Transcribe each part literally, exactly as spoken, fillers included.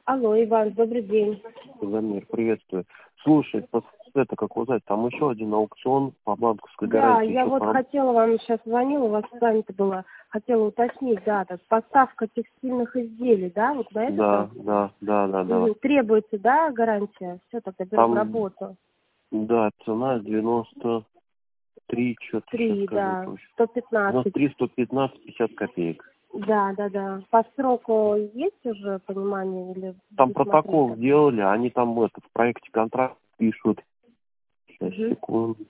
Алло, Иван, добрый день. Замир, приветствую. Слушай, пос- это как узнать, там еще один аукцион по банковской Да, гарантии. я еще вот по- хотела вам сейчас звонила, у вас занято было, хотела уточнить, да, так, поставка текстильных изделий, да, вот на это Да, да, да, да, да. требуется, да, гарантия? Все, тогда беру в Там, работу. да, цена девяносто три, что-то сейчас Три, скажу да, точно. сто девяносто пятнадцать. три, сто пятнадцать, пятьдесят копеек. Да, да, да. По сроку есть уже понимание или Там будете смотреть? протокол сделали, они там это, в проекте контракт пишут. Сейчас, Мгм. секунду.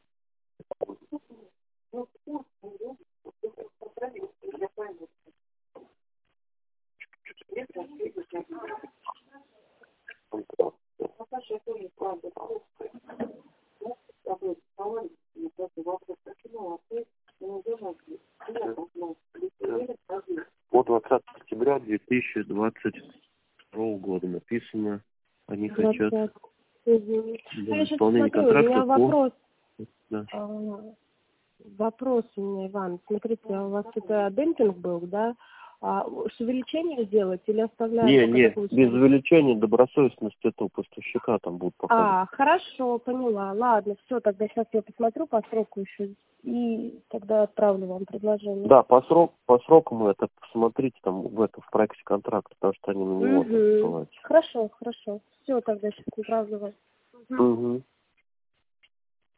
От двадцатого октября две тысячи двадцать второго года написано, они хотят двадцать. Мгм. Ну, да, я сейчас исполнение посмотрю, у меня контракта по... вопрос. Да. А, Вопрос у меня, Иван. Смотрите, а у вас это демпинг был, да? А с увеличением сделать или оставляем Не, пока не, такую без сумму? увеличения добросовестности этого поставщика там будут показывать. А, хорошо, поняла. Ладно, все, тогда сейчас я посмотрю по сроку еще и тогда отправлю вам предложение. Да, по, срок, по срокам это посмотрите там в этом в проекте контракта, потому что они на него там Угу. ссылаются. Хорошо, хорошо. Все, тогда сейчас отправлю вас. Мгм. Угу.